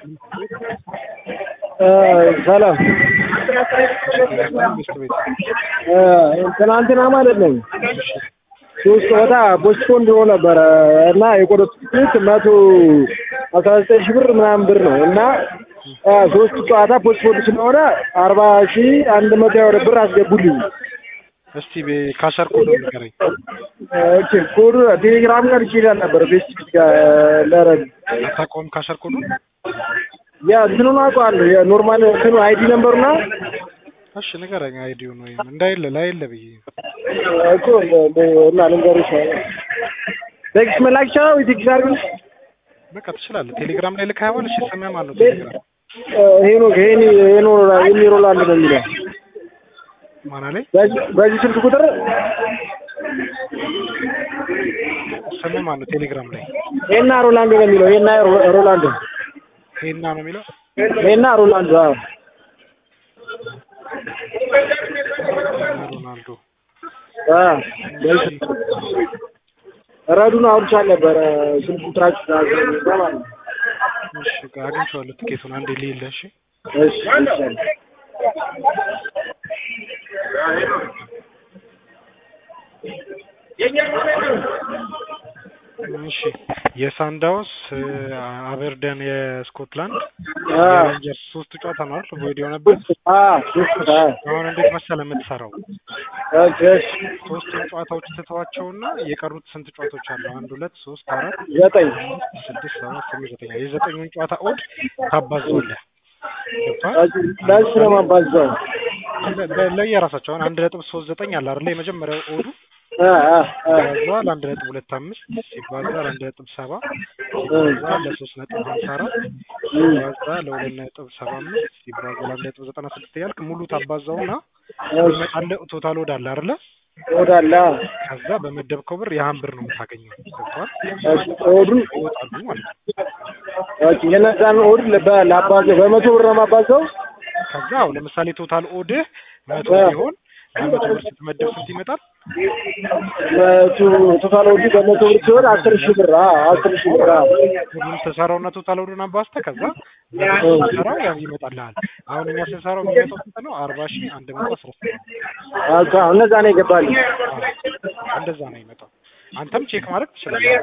ሰላም ትናንትና ማለት ነው ሶስት ጨዋታ ፖስትፖንድ ሆኖ ነበረ እና የቆረጥኩት 119,000 ብር ምናምን ብር ነው እና ሶስት ጨዋታ ፖስትፖንድ ስለሆነ 40,100 ብር አስገቡልኝ። እስቲ ካሸር ኮድ ንገረኝ። ኦኬ ኮድ ቴሌግራም ጋር ይችላል ነበር ፌስቡክ ጋር ለረድ አታውቀውም? ካሸር ኮዱ ያ እንትኑን አውቀዋለሁ የኖርማል እንትኑ አይዲ ነምበሩና እሺ ንገረኝ። አይዲው ነው እንዳይለ ላይለ ብዬ እኮ እና ልንገርሽ ቴክስት መላክ ይቻላል ወይ ቴክስት አድርግልሽ? በቃ ትችላለህ። ቴሌግራም ላይ ልካኸዋል? እሺ ስምህ ማን ነው? ቴሌግራም ሄኖ ሮላንድ ነው የሚለው ማን አለኝ? በዚህ ስልክ ቁጥር ስምህ ማን ነው? ቴሌግራም ላይ ሄና ሮላንድ ነው የሚለው ሄና ሮላንድ ሄና ነው የሚለው ሄና ሮላንድ አዎ ሮናልዶ ረዱን አውርቻለሁ ነበረ ስልክ ቁጥራችሁ ማለት ነው። እሺ አግኝቼዋለሁ ትኬቱን አንዴ ልይልህ። እሺ እሺ እሺ የሳንዳውስ አበርደን የስኮትላንድ የሬንጀርስ ሶስት ጨዋታ ነው አይደል? ቪዲዮ ነበር። አሁን እንዴት መሰለህ የምትሰራው? ኦኬ ሶስቱን ጨዋታዎች ተተዋቸውና የቀሩት ስንት ጨዋታዎች አሉ? 1 2 3 4 9 6 7 8 9 የዘጠኙን ጨዋታ ኦድ ታባዛዋለህ። ለእሱ ነው የማባዛው ለየራሳቸው አሁን 1.39 አለ አይደል? የመጀመሪያው ኦዱ ባዛል 1.25 ሲባዛ 1.7 ሲባዛ ለ3.54 ሲባዛ ለ2.75 ሲባዛ ለ1.96 ያልክ ሙሉ ታባዛውና ይመጣል። ቶታል ወደ አለ አይደል? ወዳላ ከዛ በመደብከው ብር ያን ብር ነው የምታገኘው። ገብቷል? ኦዱን ይወጣሉ ማለት ነው። ኦኬ የነዛን ኦድ ለባዛው በ100 ብር ነው የማባዛው። ከዛ ለምሳሌ ቶታል ኦድህ 100 ቢሆን በ100 ብር ስትመደብ ስንት ይመጣል? ቶታል ኦድ በ100 ብር ሲሆን 10,000 ብር 10,000 ብር ሁሉም ተሰራውና ቶታል ኦዱን አባዝተህ ከዛ ተሰራው ያው ይመጣልሃል። አሁን እኛ ስንሰራው የሚመጣው ስንት ነው? 40,117 አካ እነዛ ነው ይገባል። እንደዛ ነው የሚመጣው። አንተም ቼክ ማድረግ ትችላለህ።